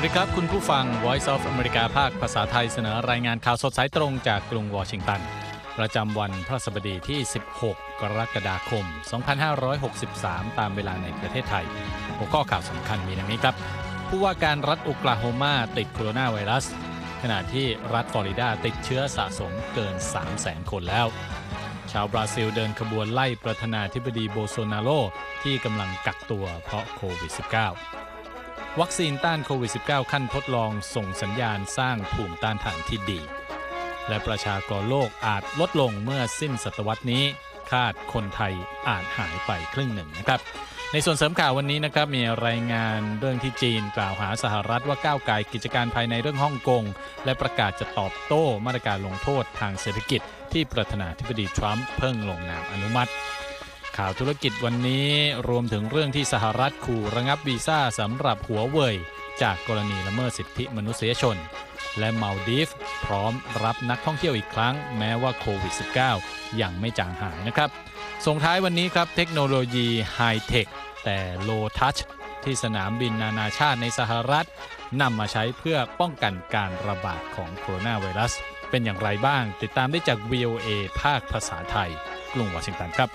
ดีครับคุณผู้ฟัง Voice of America ภาคภาษาไทยเสนอรายงานข่าวสดสายตรงจากกรุงวอชิงตันประจำวันพฤหัสบดีที่ 16 กรกฎาคม 2563 ตามเวลาในประเทศไทยหัวข้อข่าวสำคัญมีดังนี้ครับผู้ว่าการรัฐโอคลาโฮมาติดโคโรนาไวรัสขณะที่รัฐฟลอริดาติดเชื้อสะสมเกิน 300,000 คนแล้วชาวบราซิลเดินขบวนไล่ประธานาธิบดีโบโซนาโรที่กำลังกักตัวเพราะโควิด -19วัคซีนต้านโควิด -19 ขั้นทดลองส่งสัญญาณสร้างภูมิต้านทานที่ดีและประชากรโลกอาจลดลงเมื่อสิ้นศตวรรษนี้คาดคนไทยอาจหายไปครึ่งหนึ่งนะครับในส่วนเสริมข่าววันนี้นะครับมีรายงานเรื่องที่จีนกล่าวหาสหรัฐว่าก้าวไกลกิจการภายในเรื่องฮ่องกงและประกาศจะตอบโต้มาตรการลงโทษทางเศรษฐกิจที่ประธานาธิบดีทรัมป์เพิ่งลงนามอนุมัติข่าวธุรกิจวันนี้รวมถึงเรื่องที่สหรัฐขู่ระงับวีซ่าสำหรับหัวเว่ยจากกรณีละเมิดสิทธิมนุษยชนและมัลดีฟพร้อมรับนักท่องเที่ยวอีกครั้งแม้ว่าโควิด -19 ยังไม่จางหายนะครับส่งท้ายวันนี้ครับเทคโนโลยีไฮเทคแต่โลทัชที่สนามบินนานาชาติในสหรัฐนำมาใช้เพื่อป้องกันการระบาดของโคโรนาไวรัสเป็นอย่างไรบ้างติดตามได้จาก VOA ภาคภาษาไทยกรุงวอชิงตันครับ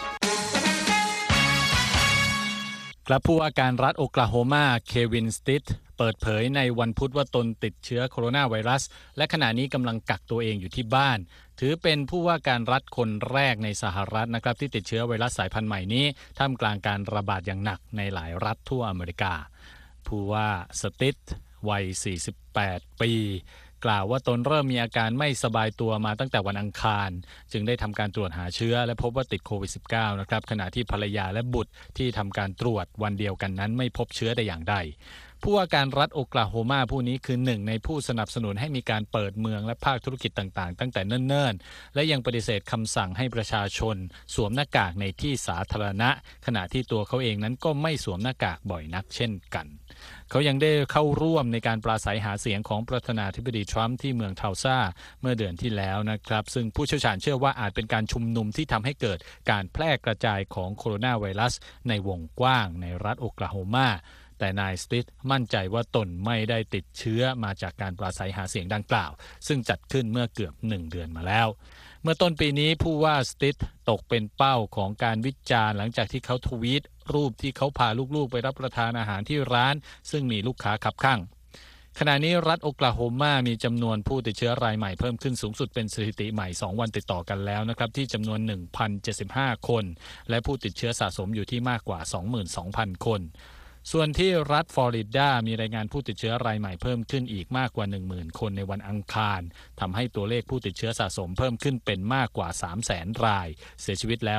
กลับผู้ว่าการรัฐโอคลาโฮมาเควินสติทเปิดเผยในวันพุธว่าตนติดเชื้อโคโรนาไวรัสและขณะนี้กำลังกักตัวเองอยู่ที่บ้านถือเป็นผู้ว่าการรัฐคนแรกในสหรัฐนะครับที่ติดเชื้อไวรัสสายพันธุ์ใหม่นี้ท่ามกลางการระบาดอย่างหนักในหลายรัฐทั่วอเมริกาผู้ว่าสติทวัย 48 ปีกล่าวว่าตนเริ่มมีอาการไม่สบายตัวมาตั้งแต่วันอังคารจึงได้ทำการตรวจหาเชื้อและพบว่าติดโควิด -19 นะครับขณะที่ภรรยาและบุตรที่ทำการตรวจวันเดียวกันนั้นไม่พบเชื้อแต่อย่างใดผู้ว่าการรัฐโอคลาโฮมาผู้นี้คือหนึ่งในผู้สนับสนุนให้มีการเปิดเมืองและภาคธุรกิจต่างๆตั้งแต่เนิ่นๆและยังปฏิเสธคำสั่งให้ประชาชนสวมหน้ากากในที่สาธารณะขณะที่ตัวเขาเองนั้นก็ไม่สวมหน้ากากบ่อยนักเช่นกันเขายังได้เข้าร่วมในการปราศัยหาเสียงของประธานาธิบดีทรัมป์ที่เมืองเทาซาเมื่อเดือนที่แล้วนะครับซึ่งผู้เชี่ยวชาญเชื่อว่าอาจเป็นการชุมนุมที่ทำให้เกิดการแพร่กระจายของโคโรนาไวรัสในวงกว้างในรัฐโอคลาโฮมาแต่นายสติทมั่นใจว่าตนไม่ได้ติดเชื้อมาจากการปราศัยหาเสียงดังกล่าวซึ่งจัดขึ้นเมื่อเกือบ1 เดือนมาแล้วเมื่อต้นปีนี้ผู้ว่าสติทตกเป็นเป้าของการวิจารณ์หลังจากที่เขาทวีตรูปที่เขาพาลูกๆไปรับประทานอาหารที่ร้านซึ่งมีลูกค้าคับข้างขณะนี้รัฐโอคลาโฮมามีจำนวนผู้ติดเชื้อรายใหม่เพิ่มขึ้นสูงสุดเป็นสถิติใหม่2 วันติดต่อกันแล้วนะครับที่จำนวน 1,075 คนและผู้ติดเชื้อสะสมอยู่ที่มากกว่า 22,000 คนส่วนที่รัฐฟลอริดามีรายงานผู้ติดเชื้อรายใหม่เพิ่มขึ้นอีกมากกว่า 10,000 คนในวันอังคารทำให้ตัวเลขผู้ติดเชื้อสะสมเพิ่มขึ้นเป็นมากกว่า 300,000 รายเสียชีวิตแล้ว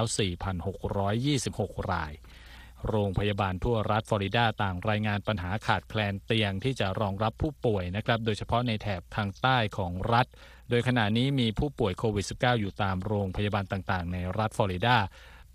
4,626 รายโรงพยาบาลทั่วรัฐฟลอริดาต่างรายงานปัญหาขาดแคลนเตียงที่จะรองรับผู้ป่วยนะครับโดยเฉพาะในแถบทางใต้ของรัฐโดยขณะนี้มีผู้ป่วยโควิด -19 อยู่ตามโรงพยาบาลต่างๆในรัฐฟลอริดา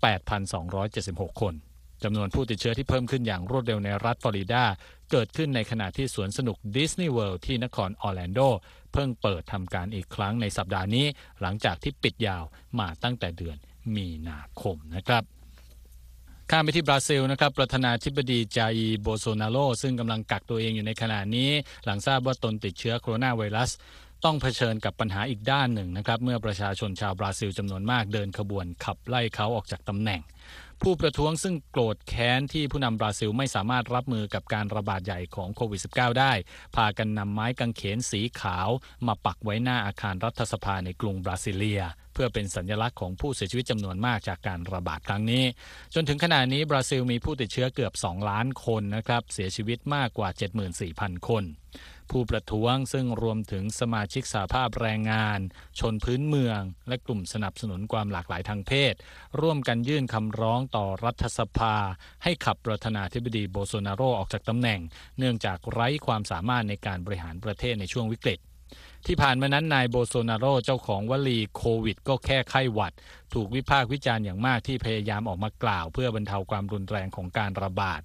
8,276 คนจำนวนผู้ติดเชื้อที่เพิ่มขึ้นอย่างรวดเร็วในรัฐฟลอริดาเกิดขึ้นในขณะที่สวนสนุกดิสนีย์เวิลด์ที่นครออร์แลนโดเพิ่งเปิดทำการอีกครั้งในสัปดาห์นี้หลังจากที่ปิดยาวมาตั้งแต่เดือนมีนาคมนะครับข้ามไปที่บราซิลนะครับประธานาธิบดีจาอีโบโซนาโรซึ่งกำลังกักตัวเองอยู่ในขณะนี้หลังทราบว่าตนติดเชื้อโคโรนาไวรัสต้องเผชิญกับปัญหาอีกด้านหนึ่งนะครับเมื่อประชาชนชาวบราซิลจำนวนมากเดินขบวนขับไล่เขาออกจากตำแหน่งผู้ประท้วงซึ่งโกรธแค้นที่ผู้นำบราซิลไม่สามารถรับมือกับการระบาดใหญ่ของโควิด -19 ได้พากันนำไม้กางเขนสีขาวมาปักไว้หน้าอาคารรัฐสภาในกรุงบราซิเลียเพื่อเป็นสัญลักษณ์ของผู้เสียชีวิตจำนวนมากจากการระบาดครั้งนี้จนถึงขณะนี้บราซิลมีผู้ติดเชื้อเกือบ2 ล้านคนนะครับเสียชีวิตมากกว่า 74,000 คนผู้ประท้วงซึ่งรวมถึงสมาชิกสหภาพแรงงานชนพื้นเมืองและกลุ่มสนับสนุนความหลากหลายทางเพศร่วมกันยื่นคำร้องต่อรัฐสภาให้ขับประธานาธิบดีโบโซนาโรออกจากตำแหน่งเนื่องจากไร้ความสามารถในการบริหารประเทศในช่วงวิกฤตที่ผ่านมานั้นนายโบโซนาโรเจ้าของวลีโควิดก็แค่ไข้หวัดถูกวิพากษ์วิจารณ์อย่างมากที่พยายามออกมากล่าวเพื่อบรรเทาความรุนแรงของการระบาด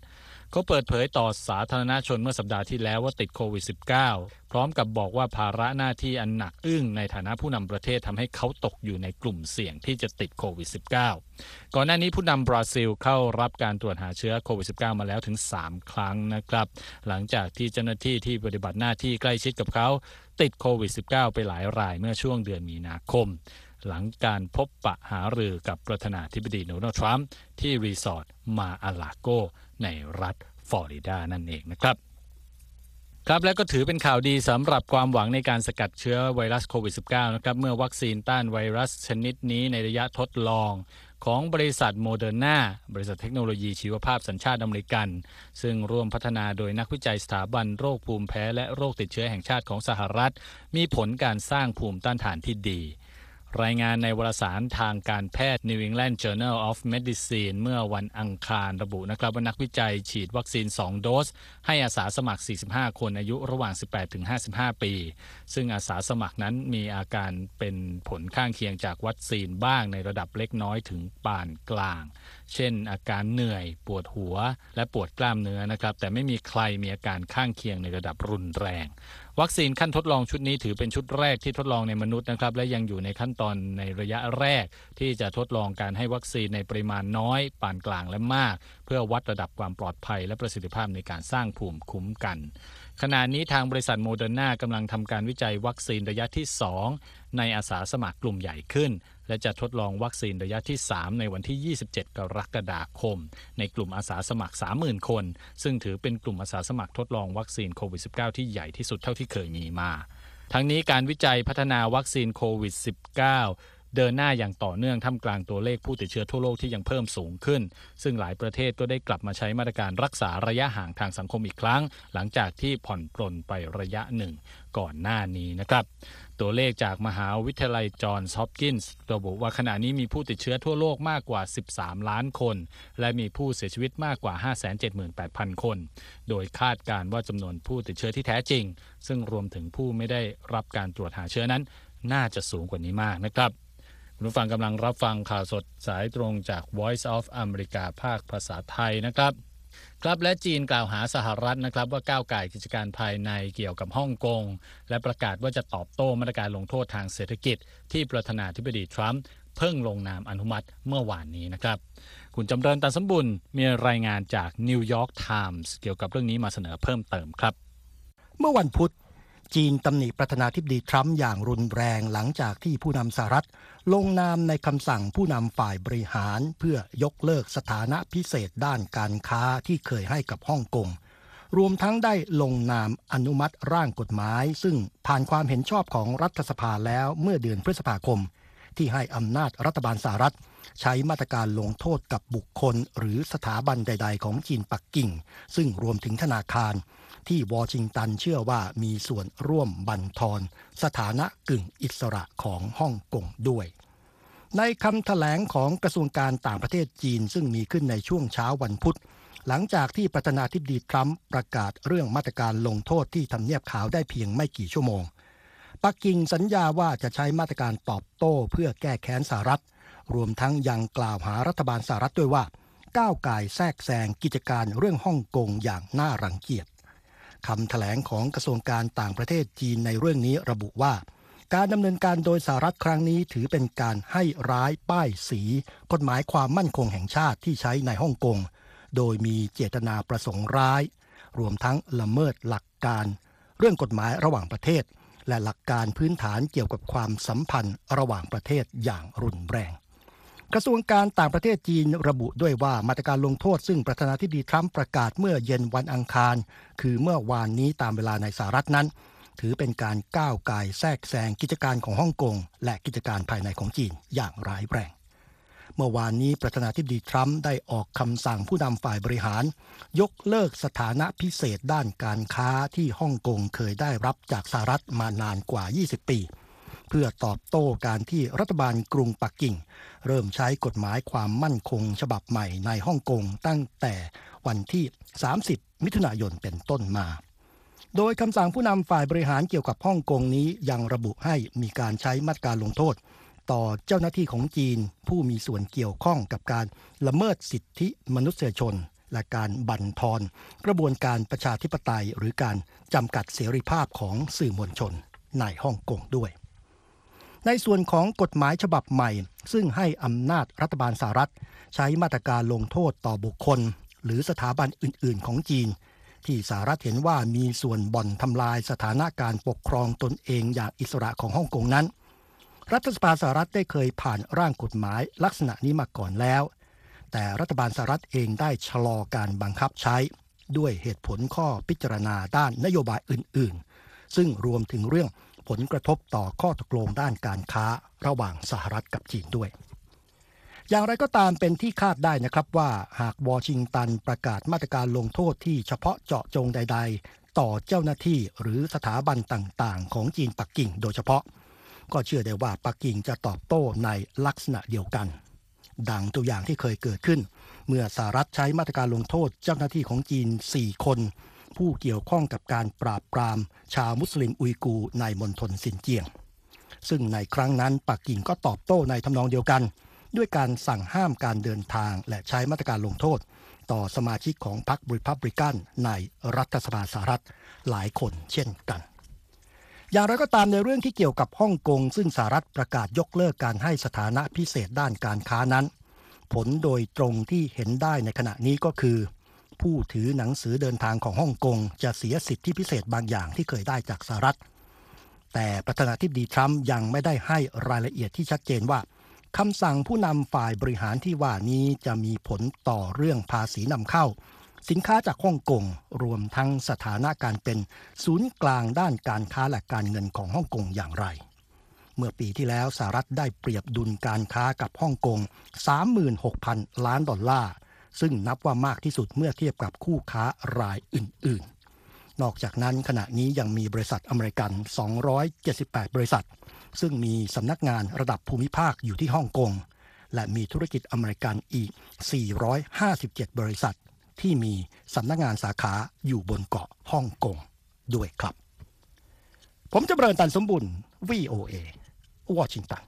เขาเปิดเผยต่อสาธารณชนเมื่อสัปดาห์ที่แล้วว่าติดโควิด -19 พร้อมกับบอกว่าภาระหน้าที่อันหนักอึ้งในฐานะผู้นำประเทศทำให้เขาตกอยู่ในกลุ่มเสี่ยงที่จะติดโควิด -19 ก่อนหน้านี้ผู้นำบราซิลเข้ารับการตรวจหาเชื้อโควิด -19 มาแล้วถึง3 ครั้งนะครับหลังจากที่เจ้าหน้าที่ที่ปฏิบัติหน้าที่ใกล้ชิดกับเขาติดโควิด -19 ไปหลายรายเมื่อช่วงเดือนมีนาคมหลังการพบปะหารือกับประธานาธิบดีโดนัลด์ทรัมป์ที่รีสอร์ทมาอาลาโกในรัฐฟลอริดานั่นเองนะครับและก็ถือเป็นข่าวดีสำหรับความหวังในการสกัดเชื้อไวรัสโควิด -19 นะครับเมื่อวัคซีนต้านไวรัสชนิดนี้ในระยะทดลองของบริษัทโมเดอร์นาบริษัทเทคโนโลยีชีวภาพสัญชาติอเมริกันซึ่งร่วมพัฒนาโดยนักวิจัยสถาบันโรคภูมิแพ้และโรคติดเชื้อแห่งชาติของสหรัฐมีผลการสร้างภูมิต้านทานที่ดีรายงานในวารสารทางการแพทย์ New England Journal of Medicine เมื่อวันอังคารระบุนะครับว่านักวิจัยฉีดวัคซีน2 โดสให้อาสาสมัคร45 คนอายุระหว่าง 18-55 ปีซึ่งอาสาสมัครนั้นมีอาการเป็นผลข้างเคียงจากวัคซีนบ้างในระดับเล็กน้อยถึงปานกลางเช่นอาการเหนื่อยปวดหัวและปวดกล้ามเนื้อนะครับแต่ไม่มีใครมีอาการข้างเคียงในระดับรุนแรงวัคซีนขั้นทดลองชุดนี้ถือเป็นชุดแรกที่ทดลองในมนุษย์นะครับและยังอยู่ในขั้นตอนในระยะแรกที่จะทดลองการให้วัคซีนในปริมาณน้อยปานกลางและมากเพื่อวัดระดับความปลอดภัยและประสิทธิภาพในการสร้างภูมิคุ้มกันขณะนี้ทางบริษัทโมเดอร์นากำลังทำการวิจัยวัคซีนระยะที่2ในอาสาสมัครกลุ่มใหญ่ขึ้นและจะทดลองวัคซีนระยะที่3ในวันที่27 กรกฎาคมในกลุ่มอาสาสมัคร 30,000 คนซึ่งถือเป็นกลุ่มอาสาสมัครทดลองวัคซีนโควิด -19 ที่ใหญ่ที่สุดเท่าที่เคยมีมาทั้งนี้การวิจัยพัฒนาวัคซีนโควิด -19 เดินหน้าอย่างต่อเนื่องท่ามกลางตัวเลขผู้ติดเชื้อทั่วโลกที่ยังเพิ่มสูงขึ้นซึ่งหลายประเทศก็ได้กลับมาใช้มาตรการรักษาระยะห่างทางสังคมอีกครั้งหลังจากที่ผ่อนปรนไประยะหนึ่งก่อนหน้านี้นะครับตัวเลขจากมหาวิทยาลัยจอห์นส์ฮอปกินส์ระบุว่าขณะนี้มีผู้ติดเชื้อทั่วโลกมากกว่า13 ล้านคนและมีผู้เสียชีวิตมากกว่า 578,000 คนโดยคาดการณ์ว่าจำนวนผู้ติดเชื้อที่แท้จริงซึ่งรวมถึงผู้ไม่ได้รับการตรวจหาเชื้อนั้นน่าจะสูงกว่านี้มากนะครับคุณผู้ฟังกำลังรับฟังข่าวสดสายตรงจาก Voice of America ภาคภาษาไทยนะครับและจีนกล่าวหาสหรัฐนะครับว่าก้าวก่ายกิจการภายในเกี่ยวกับฮ่องกงและประกาศว่าจะตอบโต้มาตรการลงโทษทางเศรษฐกิจที่ประธานาธิบดีทรัมป์เพิ่งลงนามอนุมัติเมื่อวานนี้นะครับคุณจำเริญ ตันสมบุญมีรายงานจาก New York Times เกี่ยวกับเรื่องนี้มาเสนอเพิ่มเติมครับเมื่อวันพุธจีนตำหนิประธานาธิบดีทรัมป์อย่างรุนแรงหลังจากที่ผู้นำสหรัฐลงนามในคำสั่งผู้นำฝ่ายบริหารเพื่อยกเลิกสถานะพิเศษด้านการค้าที่เคยให้กับฮ่องกงรวมทั้งได้ลงนามอนุมัติร่างกฎหมายซึ่งผ่านความเห็นชอบของรัฐสภาแล้วเมื่อเดือนพฤษภาคมที่ให้อำนาจรัฐบาลสหรัฐใช้มาตรการลงโทษกับบุคคลหรือสถาบันใดๆของจีนปักกิ่งซึ่งรวมถึงธนาคารที่วอชิงตันเชื่อว่ามีส่วนร่วมบั่นทอนสถานะกึ่งอิสระของฮ่องกงด้วยในคำแถลงของกระทรวงการต่างประเทศจีนซึ่งมีขึ้นในช่วงเช้าวันพุธหลังจากที่ประธานาธิบดีทรัมป์ประกาศเรื่องมาตรการลงโทษที่ทำเนียบขาวได้เพียงไม่กี่ชั่วโมงปักกิ่งสัญญาว่าจะใช้มาตรการตอบโต้เพื่อแก้แค้นสหรัฐรวมทั้งยังกล่าวหารัฐบาลสหรัฐด้วยว่าก้าวก่ายแทรกแซงกิจการเรื่องฮ่องกงอย่างน่ารังเกียจคำแถลงของกระทรวงการต่างประเทศจีนในเรื่องนี้ระบุว่าการดำเนินการโดยสหรัฐครั้งนี้ถือเป็นการให้ร้ายป้ายสีกฎหมายความมั่นคงแห่งชาติที่ใช้ในฮ่องกงโดยมีเจตนาประสงค์ร้ายรวมทั้งละเมิดหลักการเรื่องกฎหมายระหว่างประเทศและหลักการพื้นฐานเกี่ยวกับความสัมพันธ์ระหว่างประเทศอย่างรุนแรงกระทรวงการต่างประเทศจีนระบุด้วยว่ามาตรการลงโทษซึ่งประธานาธิบดีทรัมป์ประกาศเมื่อเย็นวันอังคารคือเมื่อวานนี้ตามเวลาในสหรัฐนั้นถือเป็นการก้าวก่ายแทรกแซงกิจการของฮ่องกงและกิจการภายในของจีนอย่างร้ายแรงเมื่อวานนี้ประธานาธิบดีทรัมป์ได้ออกคำสั่งผู้นำฝ่ายบริหารยกเลิกสถานะพิเศษด้านการค้าที่ฮ่องกงเคยได้รับจากสหรัฐมานานกว่า20 ปีเพื่อตอบโต้การที่รัฐบาลกรุงปักกิ่งเริ่มใช้กฎหมายความมั่นคงฉบับใหม่ในฮ่องกงตั้งแต่วันที่30 มิถุนายนเป็นต้นมาโดยคำสั่งผู้นำฝ่ายบริหารเกี่ยวกับฮ่องกงนี้ยังระบุให้มีการใช้มาตรการลงโทษต่อเจ้าหน้าที่ของจีนผู้มีส่วนเกี่ยวข้องกับการละเมิดสิทธิมนุษยชนและการบั่นทอนกระบวนการประชาธิปไตยหรือการจำกัดเสรีภาพของสื่อมวลชนในฮ่องกงด้วยในส่วนของกฎหมายฉบับใหม่ซึ่งให้อำนาจรัฐบาลสหรัฐใช้มาตรการลงโทษต่อบุคคลหรือสถาบันอื่นๆของจีนที่สหรัฐเห็นว่ามีส่วนบ่อนทำลายสถานะการปกครองตนเองอย่างอิสระของฮ่องกงนั้นรัฐสภาสหรัฐได้เคยผ่านร่างกฎหมายลักษณะนี้มาก่อนแล้วแต่รัฐบาลสหรัฐเองได้ชะลอการบังคับใช้ด้วยเหตุผลข้อพิจารณาด้านนโยบายอื่นๆซึ่งรวมถึงเรื่องผลกระทบต่อข้อตกลงด้านการค้าระหว่างสหรัฐกับจีนด้วยอย่างไรก็ตามเป็นที่คาดได้นะครับว่าหากวอชิงตันประกาศมาตรการลงโทษที่เฉพาะเจาะจงใดๆต่อเจ้าหน้าที่หรือสถาบันต่างๆของจีนปักกิ่งโดยเฉพาะก็เชื่อได้ว่าปักกิ่งจะตอบโต้ในลักษณะเดียวกันดังตัวอย่างที่เคยเกิดขึ้นเมื่อสหรัฐใช้มาตรการลงโทษเจ้าหน้าที่ของจีน4คนผู้เกี่ยวข้องกับการปราบปรามชาวมุสลิมอุยกูร์ในมณฑลซินเจียงซึ่งในครั้งนั้นปักกิ่งก็ตอบโต้ในทำนองเดียวกันด้วยการสั่งห้ามการเดินทางและใช้มาตรการลงโทษต่อสมาชิกของพรรครีพับลิกันในรัฐสภาสหรัฐหลายคนเช่นกันอย่างไรก็ตามในเรื่องที่เกี่ยวกับฮ่องกงซึ่งสหรัฐประกาศยกเลิกการให้สถานะพิเศษด้านการค้านั้นผลโดยตรงที่เห็นได้ในขณะนี้ก็คือผู้ถือหนังสือเดินทางของฮ่องกงจะเสียสิทธิพิเศษบางอย่างที่เคยได้จากสหรัฐแต่ประธานาธิบดีทรัมป์ยังไม่ได้ให้รายละเอียดที่ชัดเจนว่าคำสั่งผู้นำฝ่ายบริหารที่ว่านี้จะมีผลต่อเรื่องภาษีนำเข้าสินค้าจากฮ่องกงรวมทั้งสถานะการเป็นศูนย์กลางด้านการค้าและการเงินของฮ่องกงอย่างไรเมื่อปีที่แล้วสหรัฐได้เปรียบดุลการค้ากับฮ่องกง 36,000 ล้านดอลลาร์ซึ่งนับว่ามากที่สุดเมื่อเทียบกับคู่ค้ารายอื่นๆนอกจากนั้นขณะนี้ยังมีบริษัทอเมริกัน278บริษัทซึ่งมีสำนักงานระดับภูมิภาคอยู่ที่ฮ่องกงและมีธุรกิจอเมริกันอีก457บริษัทที่มีสำนักงานสาขาอยู่บนเกาะฮ่องกงด้วยครับผมจำเริญตันสมบุญ VOA วอชิงตัน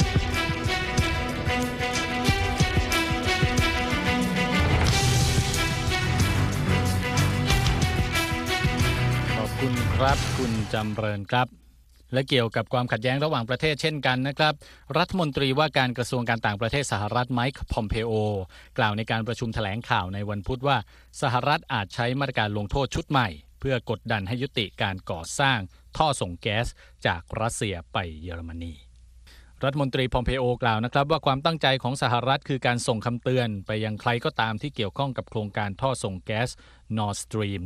ขอบคุณครับคุณจำเริญครับและเกี่ยวกับความขัดแย้งระหว่างประเทศเช่นกันนะครับรัฐมนตรีว่าการกระทรวงการต่างประเทศสหรัฐไมค์พอมเพโอกล่าวในการประชุมแถลงข่าวในวันพุธว่าสหรัฐอาจใช้มาตรการลงโทษชุดใหม่เพื่อกดดันให้ยุติการก่อสร้างท่อส่งแก๊สจากรัสเซียไปเยอรมนีรัฐมนตรีพอมเพโอกล่าวนะครับว่าความตั้งใจของสหรัฐคือการส่งคำเตือนไปยังใครก็ตามที่เกี่ยวข้องกับโครงการท่อส่งแก๊ส Nord Stream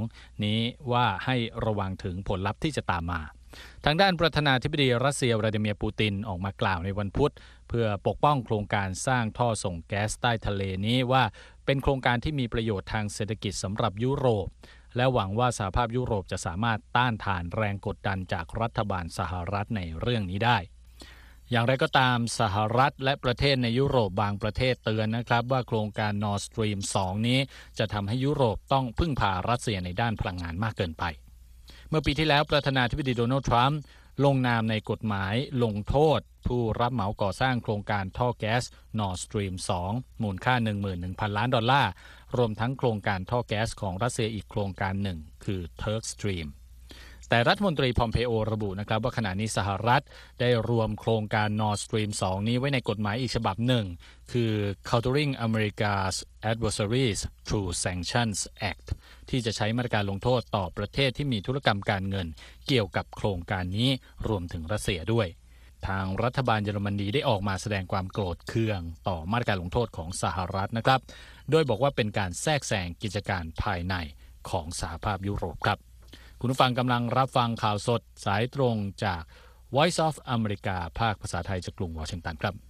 2 นี้ว่าให้ระวังถึงผลลัพธ์ที่จะตามมาทางด้านประธานาธิบดีรัสเซียวลาดิเมียร์ปูตินออกมากล่าวในวันพุธเพื่อปกป้องโครงการสร้างท่อส่งแก๊สใต้ทะเลนี้ว่าเป็นโครงการที่มีประโยชน์ทางเศรษฐกิจสำหรับยุโรปและหวังว่าสหภาพยุโรปจะสามารถต้านทานแรงกดดันจากรัฐบาลสหรัฐในเรื่องนี้ได้อย่างไรก็ตามสหรัฐและประเทศในยุโรปบางประเทศเตือนนะครับว่าโครงการ Nord Stream 2 นี้จะทำให้ยุโรปต้องพึ่งพารัสเซียในด้านพลังงานมากเกินไปเมื่อปีที่แล้วประธานาธิบดีโดนัลด์ทรัมป์ลงนามในกฎหมายลงโทษผู้รับเหมาก่อสร้างโครงการท่อแก๊ส Nord Stream 2 มูลค่า 11,000 ล้านดอลลาร์รวมทั้งโครงการท่อแก๊สของรัสเซียอีกโครงการหนึ่งคือ Turk Stream แต่รัฐมนตรีพอมเพโอระบุนะครับว่าขณะนี้สหรัฐได้รวมโครงการ Nord Stream 2 นี้ไว้ในกฎหมายอีกฉบับหนึ่งคือ Countering America's Adversaries Through Sanctions Act ที่จะใช้มาตรการลงโทษต่อประเทศที่มีธุรกรรมการเงินเกี่ยวกับโครงการนี้รวมถึงรัสเซียด้วยทางรัฐบาลเยอรมนีได้ออกมาแสดงความโกรธเคืองต่อมาตรการลงโทษของสหรัฐนะครับโดยบอกว่าเป็นการแทรกแซงกิจการภายในของสหภาพยุโรปครับคุณผู้ฟังกำลังรับฟังข่าวสดสายตรงจาก Voice of America ภาคภาษาไทยจากกรุงวอชิงตันครับ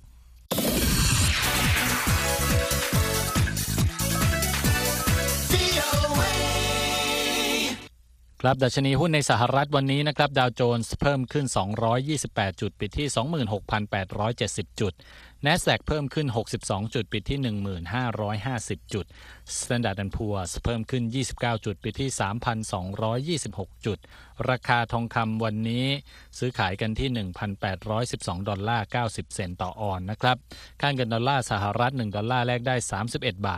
ครับดัชนีหุ้นในสหรัฐวันนี้นะครับดาวโจนส์เพิ่มขึ้น228จุดปิดที่ 26,870 จุด NASDAQ เพิ่มขึ้น62จุดปิดที่ 1,550 จุด Standard & Poor's เพิ่มขึ้น29จุดปิดที่ 3,226 จุดราคาทองคำวันนี้ซื้อขายกันที่ 1,812 ดอลลาร์90 เซนต์ต่อออนซ์นะครับค่าเงินดอลลาร์สหรัฐ1ดอลลาร์แลกได้31บาท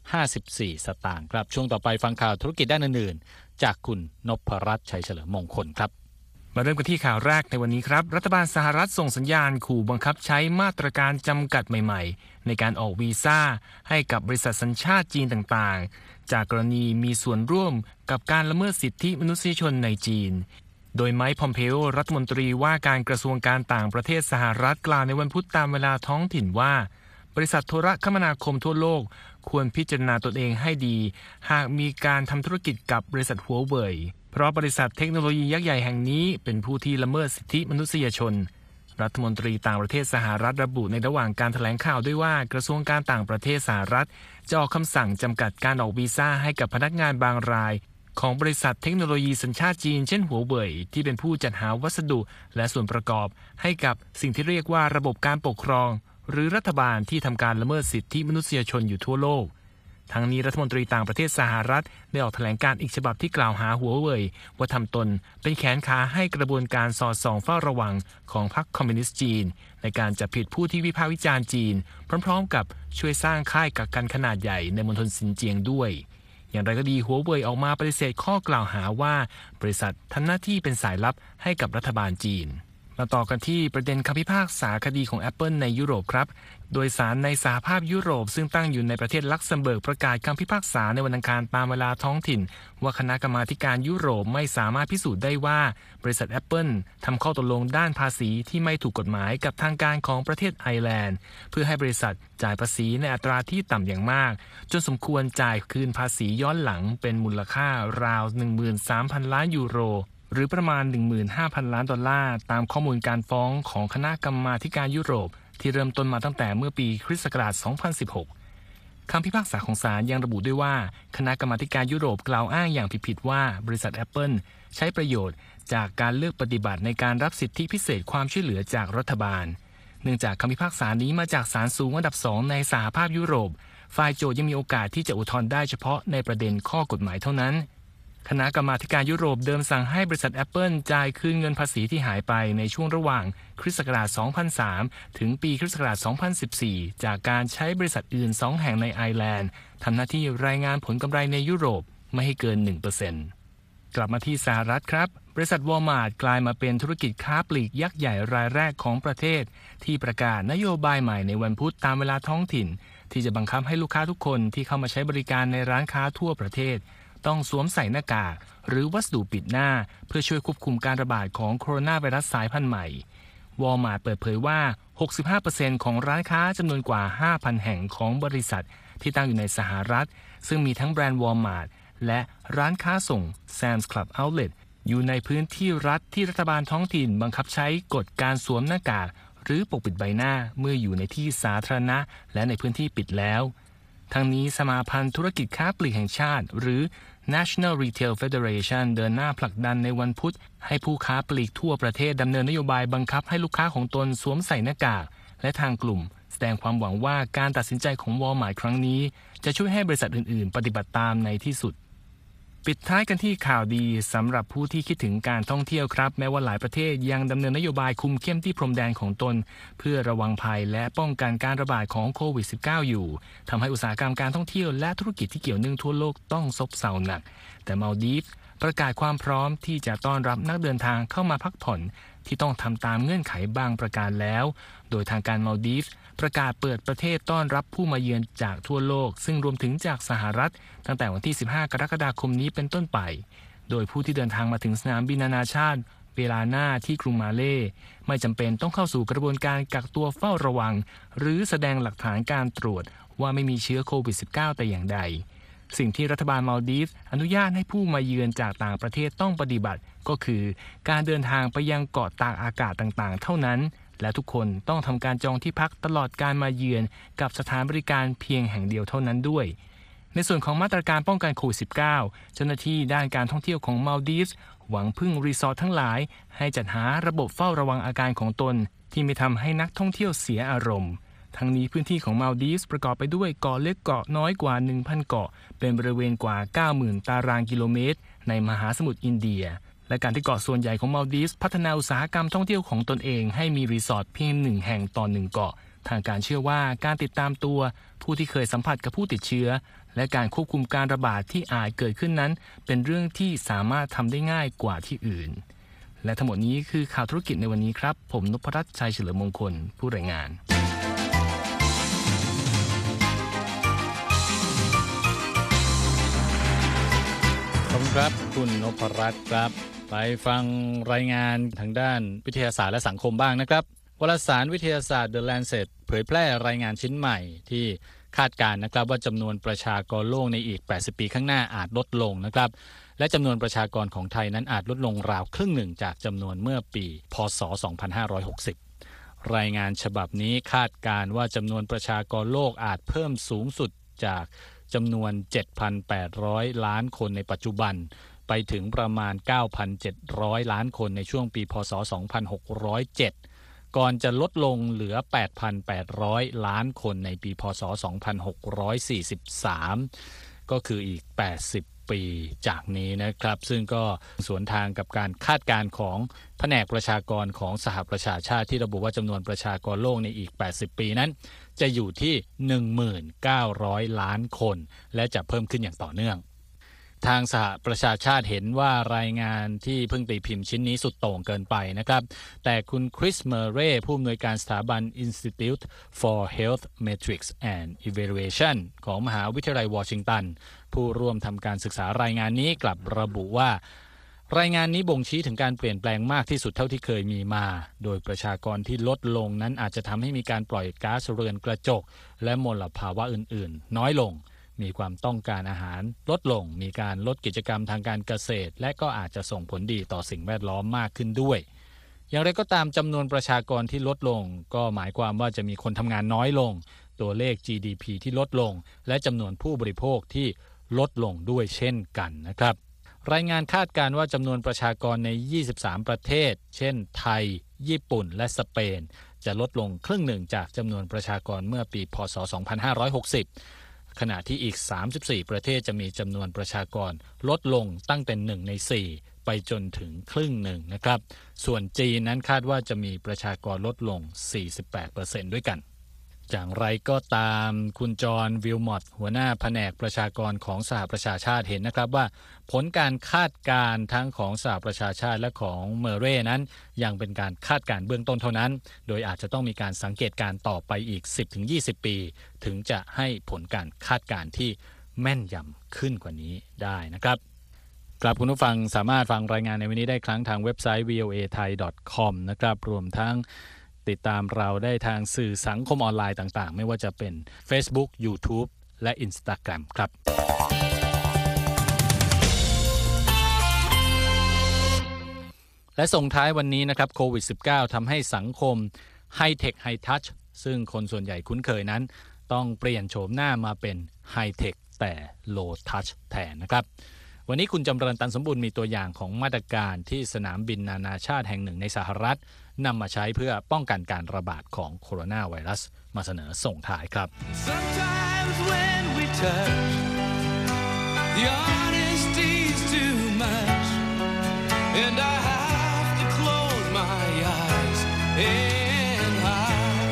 54 สตางค์ครับช่วงต่อไปฟังข่าวธุรกิจด้านอื่นๆจากคุณนพรัตน์ชัยเฉลิมมงคลครับมาเริ่มกันที่ข่าวแรกในวันนี้ครับรัฐบาลสหรัฐส่งสัญญาณขู่บังคับใช้มาตรการจำกัดใหม่ๆในการออกวีซ่าให้กับบริษัทสัญชาติจีนต่างๆจากกรณีมีส่วนร่วมกับการละเมิดสิทธิมนุษยชนในจีนโดยไมค์ พอมเพโอรัฐมนตรีว่าการกระทรวงการต่างประเทศสหรัฐกล่าวในวันพุธตามเวลาท้องถิ่นว่าบริษัทโทรคมนาคมทั่วโลกควรพิจารณาตนเองให้ดีหากมีการทำธุรกิจกับบริษัทหัวเว่ยเพราะบริษัทเทคโนโลยียักษ์ใหญ่แห่งนี้เป็นผู้ที่ละเมิดสิทธิมนุษยชนรัฐมนตรีต่างประเทศสหรัฐระบุในระหว่างการแถลงข่าวด้วยว่ากระทรวงการต่างประเทศสหรัฐจะออกคำสั่งจำกัดการออกวีซ่าให้กับพนักงานบางรายของบริษัทเทคโนโลยีสัญชาติจีนเช่นหัวเว่ยที่เป็นผู้จัดหาวัสดุและส่วนประกอบให้กับสิ่งที่เรียกว่าระบบการปกครองหรือรัฐบาลที่ทำการละเมิดสิทธิมนุษยชนอยู่ทั่วโลกทั้งนี้รัฐมนตรีต่างประเทศสหรัฐได้ออกแถลงการอีกฉบับที่กล่าวหาหัวเว่ยว่าทำตนเป็นแขนขาให้กระบวนการสอดส่องเฝ้าระวังของพรรคคอมมิวนิสต์จีนในการจับผิดผู้ที่วิพากษ์วิจารณ์จีนพร้อมๆกับช่วยสร้างค่ายกักกันขนาดใหญ่ในมณฑลซินเจียงด้วยอย่างไรก็ดีหัวเว่ยออกมาปฏิเสธข้อกล่าวหาว่าบริษัททำหน้าที่เป็นสายลับให้กับรัฐบาลจีนมาต่อกันที่ประเด็นคำพิพากษาคดีของ Apple ในยุโรปครับโดยศาลในสหภาพยุโรปซึ่งตั้งอยู่ในประเทศลักเซมเบิร์กประกาศคำพิพากษาในวันอังคารตามเวลาท้องถิ่นว่าคณะกรรมาการยุโรปไม่สามารถพิสูจน์ได้ว่าบริษัท Apple ทำข้อตกลงด้านภาษีที่ไม่ถูกกฎหมายกับทางการของประเทศไอร์แลนด์เพื่อให้บริษัทจ่ายภาษีในอัตราที่ต่ำอย่างมากจนสมควรจ่ายคืนภาษีย้อนหลังเป็นมูลค่าราว 13,000 ล้านยูโรหรือประมาณ 15,000 ล้านดอลลาร์ตามข้อมูลการฟ้องของคณะกรรมาการยุโรปที่เริ่มต้นมาตั้งแต่เมื่อปีคริสต์ศักราช 2016 คำพิพากษาของศาลยังระบุด้วยว่าคณะกรรมาการยุโรปกล่าวอ้างอย่างผิดๆว่าบริษัท Apple ใช้ประโยชน์จากการเลือกปฏิบัติในการรับสิทธิพิเศษความช่วยเหลือจากรัฐบาลเนื่องจากคำพิพากษานี้มาจากศาลสูงอันดับ 2 ในสหภาพยุโรปฝ่ายโจทก์ยังมีโอกาสที่จะอุทธรณ์ได้เฉพาะในประเด็นข้อกฎหมายเท่านั้นคณะกรรมาการยุโรปเดิมสั่งให้บริษัท Apple จ่ายคืนเงินภาษีที่หายไปในช่วงระหว่างคริสต์ศักราช 2003 ถึงปีคริสต์ศักราช 2014 จากการใช้บริษัทอื่น 2 แห่งในไอร์แลนด์ทำหน้าที่รายงานผลกำไรในยุโรปไม่ให้เกิน 1% กลับมาที่สหรัฐครับบริษัทวอลมาร์ทกลายมาเป็นธุรกิจค้าปลีกยักษ์ใหญ่รายแรกของประเทศที่ประกาศนโยบายใหม่ในวันพุธตามเวลาท้องถิ่นที่จะบังคับให้ลูกค้าทุกคนที่เข้ามาใช้บริการในร้านค้าทั่วประเทศต้องสวมใส่หน้ากากหรือวัสดุปิดหน้าเพื่อช่วยควบคุมการระบาดของโคโรนาไวรัสสายพันธุ์ใหม่วอลมาร์ทเปิดเผยว่า 65% ของร้านค้าจำนวนกว่า 5,000 แห่งของบริษัทที่ตั้งอยู่ในสหรัฐซึ่งมีทั้งแบรนด์วอลมาร์ทและร้านค้าส่ง Sam's Club Outlet อยู่ในพื้นที่รัฐที่รัฐบาลท้องถิ่นบังคับใช้กฎการสวมหน้ากากหรือปกปิดใบหน้าเมื่ออยู่ในที่สาธารณะและในพื้นที่ปิดแล้วทั้งนี้สมาพันธ์ธุรกิจค้าปลีกแห่งชาติหรือ National Retail Federation เดินหน้าผลักดันในวันพุธให้ผู้ค้าปลีกทั่วประเทศดำเนินนโยบายบังคับให้ลูกค้าของตนสวมใส่หน้ากากและทางกลุ่มแสดงความหวังว่าการตัดสินใจของวอลมาร์ทครั้งนี้จะช่วยให้บริษัทอื่นๆปฏิบัติตามในที่สุดปิดท้ายกันที่ข่าวดีสำหรับผู้ที่คิดถึงการท่องเที่ยวครับแม้ว่าหลายประเทศยังดำเนินนโยบายคุมเข้มที่พรมแดนของตนเพื่อระวังภัยและป้องกันการระบาดของโควิด -19 อยู่ทำให้อุตสาหกรรมการท่องเที่ยวและธุรกิจที่เกี่ยวเนื่องทั่วโลกต้องซบเซาหนักแต่มาลดีฟส์ประกาศความพร้อมที่จะต้อนรับนักเดินทางเข้ามาพักผ่อนที่ต้องทำตามเงื่อนไขบางประการแล้วโดยทางการมาลดีฟส์ประกาศเปิดประเทศต้อนรับผู้มาเยือนจากทั่วโลกซึ่งรวมถึงจากสหรัฐตั้งแต่วันที่ 15 กรกฎาคมนี้เป็นต้นไปโดยผู้ที่เดินทางมาถึงสนามบินนานาชาติเวลาหน้าที่กรุงมาเลย์ไม่จำเป็นต้องเข้าสู่กระบวนการกักตัวเฝ้าระวังหรือแสดงหลักฐานการตรวจว่าไม่มีเชื้อโควิด -19 แต่อย่างใดสิ่งที่รัฐบาลมาลดีฟส์อนุญาตให้ผู้มาเยือนจากต่างประเทศต้องปฏิบัติก็คือการเดินทางไปยังเกาะตากอากาศต่างๆเท่านั้นและทุกคนต้องทำการจองที่พักตลอดการมาเยือนกับสถานบริการเพียงแห่งเดียวเท่านั้นด้วยในส่วนของมาตรการป้องกันโควิด -19 เจ้าหน้าที่ด้านการท่องเที่ยวของมาลดีฟส์หวังพึ่งรีสอร์ททั้งหลายให้จัดหาระบบเฝ้าระวังอาการของตนที่ไม่ทำให้นักท่องเที่ยวเสียอารมณ์ทั้งนี้พื้นที่ของมาลดีฟส์ประกอบไปด้วยเกาะเล็กเกาะน้อยกว่า 1,000 เกาะเป็นบริเวณกว่า 90,000 ตารางกิโลเมตรในมหาสมุทรอินเดียและการที่เกาะส่วนใหญ่ของมาลดีฟส์พัฒนาอุตสาหกรรมท่องเที่ยวของตนเองให้มีรีสอร์ทเพียง1แห่งต่อ1เกาะทางการเชื่อว่าการติดตามตัวผู้ที่เคยสัมผัสกับผู้ติดเชื้อและการควบคุมการระบาดที่อาจเกิดขึ้นนั้นเป็นเรื่องที่สามารถทำได้ง่ายกว่าที่อื่นและทั้งหมดนี้คือข่าวธุรกิจในวันนี้ครับผมนพรัตน์ชัยเฉลิมมงคลผู้รายงานขอบคุณครับคุณนพรัตน์ครับไปฟังรายงานทางด้านวิทยาศาสตร์และสังคมบ้างนะครับวารสารวิทยาศาสตร์ The Lancet เผยแพร่รายงานชิ้นใหม่ที่คาดการณ์นะครับว่าจำนวนประชากรโลกในอีก80ปีข้างหน้าอาจลดลงนะครับและจำนวนประชากรของไทยนั้นอาจลดลงราวครึ่งหนึ่งจากจำนวนเมื่อปีพ.ศ. 2560รายงานฉบับนี้คาดการณ์ว่าจำนวนประชากรโลกอาจเพิ่มสูงสุดจากจำนวน 7,800 ล้านคนในปัจจุบันไปถึงประมาณ 9,700 ล้านคนในช่วงปีพ.ศ. 2607ก่อนจะลดลงเหลือ 8,800 ล้านคนในปีพ.ศ. 2643ก็คืออีก80ปีจากนี้นะครับซึ่งก็สวนทางกับการคาดการณ์ของแผนกประชากรของสหประชาชาติที่ระบุว่าจำนวนประชากรโลกในอีก80ปีนั้นจะอยู่ที่ 19,000 ล้านคนและจะเพิ่มขึ้นอย่างต่อเนื่องทางสหประชาชาติเห็นว่ารายงานที่เพิ่งตีพิมพ์ชิ้นนี้สุดโต่งเกินไปนะครับแต่คุณคริสเมอร์เร่ผู้อำนวยการสถาบัน Institute for Health Metrics and Evaluation ของมหาวิทยาลัยวอชิงตันผู้ร่วมทำการศึกษารายงานนี้กลับระบุว่ารายงานนี้บ่งชี้ถึงการเปลี่ยนแปลงมากที่สุดเท่าที่เคยมีมาโดยประชากรที่ลดลงนั้นอาจจะทำให้มีการปล่อยก๊าซเรือนกระจกและมลภาวะอื่นๆน้อยลงมีความต้องการอาหารลดลงมีการลดกิจกรรมทางการเกษตรและก็อาจจะส่งผลดีต่อสิ่งแวดล้อมมากขึ้นด้วยอย่างไรก็ตามจำนวนประชากรที่ลดลงก็หมายความว่าจะมีคนทำงานน้อยลงตัวเลข GDP ที่ลดลงและจำนวนผู้บริโภคที่ลดลงด้วยเช่นกันนะครับรายงานคาดการณ์ว่าจำนวนประชากรใน23ประเทศเช่นไทยญี่ปุ่นและสเปนจะลดลงครึ่งหนึ่งจากจำนวนประชากรเมื่อปีพ.ศ. 2560ขณะที่อีก34ประเทศจะมีจำนวนประชากรลดลงตั้งแต่1ใน4ไปจนถึงครึ่งหนึ่งนะครับส่วนจีนนั้นคาดว่าจะมีประชากรลดลง 48% ด้วยกันอย่างไรก็ตามคุณจอห์นวิลมอตหัวหน้าแผนกประชากรของสหประชาชาติเห็นนะครับว่าผลการคาดการณ์ทั้งของสหประชาชาติและของเมอร์เร่นั้นยังเป็นการคาดการณ์เบื้องต้นเท่านั้นโดยอาจจะต้องมีการสังเกตการณ์ต่อไปอีก 10-20 ปีถึงจะให้ผลการคาดการณ์ที่แม่นยำขึ้นกว่านี้ได้นะครับกลับคุณผู้ฟังสามารถฟังรายงานในวันนี้ได้ครั้งทางเว็บไซต์ voathai.com นะครับรวมทั้งติดตามเราได้ทางสื่อสังคมออนไลน์ต่างๆไม่ว่าจะเป็น Facebook YouTube และ Instagram ครับและส่งท้ายวันนี้นะครับโควิด -19 ทำให้สังคมไฮเทคไฮทัชซึ่งคนส่วนใหญ่คุ้นเคยนั้นต้องเปลี่ยนโฉมหน้ามาเป็นไฮเทคแต่โลทัชแทนนะครับวันนี้คุณจำเริญตันสมบูรณ์มีตัวอย่างของมาตรการที่สนามบินนานาชาติแห่งหนึ่งในสหรัฐนำมาใช้เพื่อป้องกันการระบาดของโคโรนาไวรัสมาเสนอส่งท้ายครับ Sometimes when we touch the honesty's too much and I have to close my eyes and hide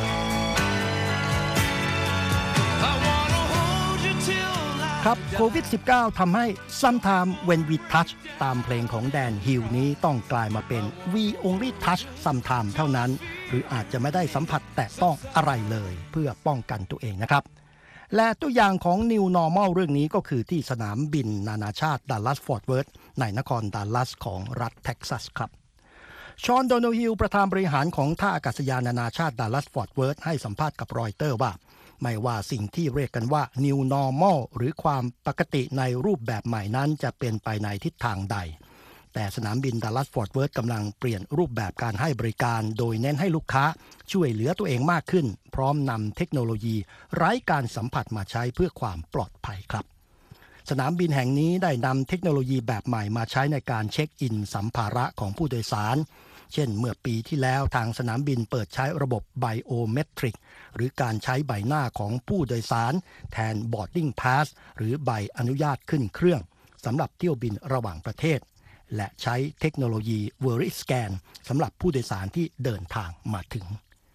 I wanna hold you till I ครับโควิด -19 ทำให้ Sometimes when we touch ตามเพลงของแดนฮิลนี้ต้องกลายมาเป็น We only touch sometimes เท่านั้นหรืออาจจะไม่ได้สัมผัสแตะต้องอะไรเลยเพื่อป้องกันตัวเองนะครับและตัวอย่างของ New Normal เรื่องนี้ก็คือที่สนามบินนานาชาติดัลลัสฟอร์ตเวิร์ธในนครดัลลัสของรัฐเท็กซัสครับชอน โดนัลฮิลประธานบริหารของท่าอากาศยานนานาชาติดัลลัสฟอร์ตเวิร์ธให้สัมภาษณ์กับรอยเตอร์ว่าไม่ว่าสิ่งที่เรียกกันว่า New Normal หรือความปกติในรูปแบบใหม่นั้นจะเป็นไปในทิศทางใดแต่สนามบินดัลลัสฟอร์ตเวิร์ธกำลังเปลี่ยนรูปแบบการให้บริการโดยเน้นให้ลูกค้าช่วยเหลือตัวเองมากขึ้นพร้อมนำเทคโนโลยีไร้การสัมผัสมาใช้เพื่อความปลอดภัยครับสนามบินแห่งนี้ได้นำเทคโนโลยีแบบใหม่มาใช้ในการเช็คอินสัมภาระของผู้โดยสารเช่นเมื่อปีที่แล้วทางสนามบินเปิดใช้ระบบไบโอเมตริกหรือการใช้ใบหน้าของผู้โดยสารแทน boarding pass หรือใบอนุญาตขึ้นเครื่องสำหรับเที่ยวบินระหว่างประเทศและใช้เทคโนโลยี Veriscan สำหรับผู้โดยสารที่เดินทางมาถึง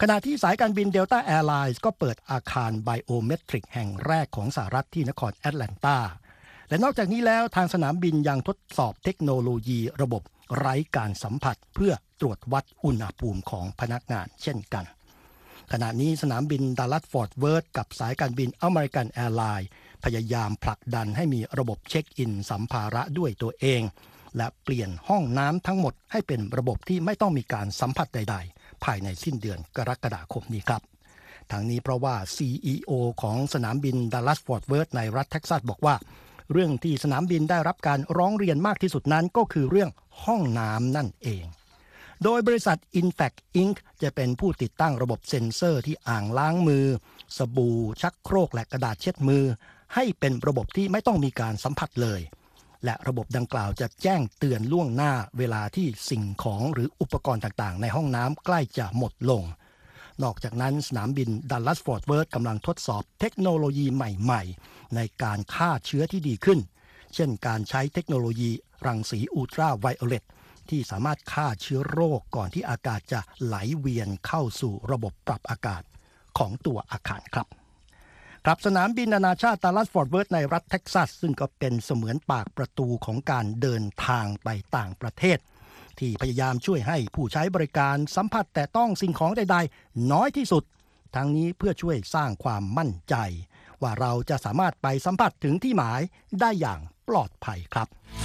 ขณะที่สายการบินเดลต้าแอร์ไลน์ก็เปิดอาคารไบโอเมตริกแห่งแรกของสหรัฐที่นครแอตแลนตาและนอกจากนี้แล้วทางสนามบินยังทดสอบเทคโนโลยีระบบไร้การสัมผัสเพื่อตรวจวัดอุณหภูมิของพนักงานเช่นกันขณะนี้สนามบินดัลลัสฟอร์ตเวิร์ธกับสายการบินอเมริกันแอร์ไลน์พยายามผลักดันให้มีระบบเช็คอินสัมภาระด้วยตัวเองและเปลี่ยนห้องน้ำทั้งหมดให้เป็นระบบที่ไม่ต้องมีการสัมผัสใดๆภายในสิ้นเดือนกรกฎาคมนี้ครับทางนี้เพราะว่า CEO ของสนามบินดัลลัสฟอร์ตเวิร์ธในรัฐเท็กซัสบอกว่าเรื่องที่สนามบินได้รับการร้องเรียนมากที่สุดนั้นก็คือเรื่องห้องน้ำนั่นเองโดยบริษัท Infact Inc. จะเป็นผู้ติดตั้งระบบเซ็นเซอร์ที่อ่างล้างมือสบู่ชักโครกและกระดาษเช็ดมือให้เป็นระบบที่ไม่ต้องมีการสัมผัสเลยและระบบดังกล่าวจะแจ้งเตือนล่วงหน้าเวลาที่สิ่งของหรืออุปกรณ์ต่างๆในห้องน้ำใกล้จะหมดลงนอกจากนั้นสนามบินดัลลัสฟอร์ตเวิร์ธกำลังทดสอบเทคโนโลยีใหม่ๆในการฆ่าเชื้อที่ดีขึ้นเช่นการใช้เทคโนโลยีรังสีอุลตราไวโอเลตที่สามารถฆ่าเชื้อโรคก่อนที่อากาศจะไหลเวียนเข้าสู่ระบบปรับอากาศของตัวอาคารครับสนามบินนานาชาติดัลลัสฟอร์ตเวิร์ธในรัฐเท็กซัสซึ่งก็เป็นเสมือนปากประตูของการเดินทางไปต่างประเทศที่พยายามช่วยให้ผู้ใช้บริการสัมผัสแต่ต้องสิ่งของใดๆน้อยที่สุดทั้งนี้เพื่อช่วยสร้างความมั่นใจว่าเราจะสามารถไปสัมผัสถึงที่หมายได้อย่างปลอดภัยครับ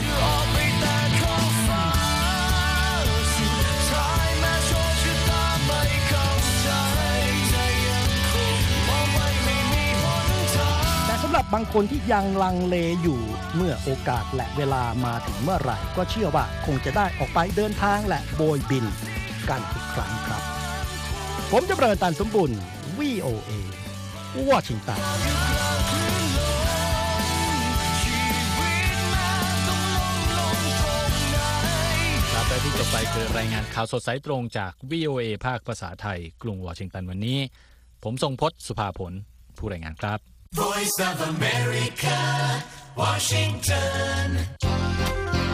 สำหรับบางคนที่ยังลังเลอยู่เมื่อโอกาสและเวลามาถึงเมื่อไหร่ก็เชื่อว่าคงจะได้ออกไปเดินทางและโบยบินกันอีกครั้งครับผมจะประตันสมบุญ VOA วอชิงตันและที่จบไปคือรายงานข่าวสดสายตรงจาก VOA ภาคภาษาไทยกรุงวอชิงตันวันนี้ผมทรงพจน์สุภาผลผู้รายงานครับ Voice of America, Washington